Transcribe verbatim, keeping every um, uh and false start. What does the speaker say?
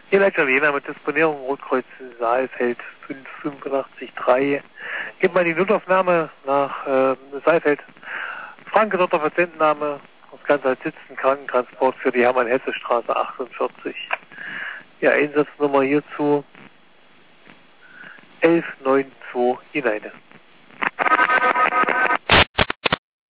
Hier Italiener mit Disponierung Rotkreuz Saalfeld fünf fünf acht drei. Gib mal die Notaufnahme nach äh, Saalfeld. Franke dort der Patientenname. Das Ganze als Sitzen Krankentransport für die Hermann-Hesse-Straße achtundvierzig. Ja, Einsatznummer hierzu elf neun zwei hinein.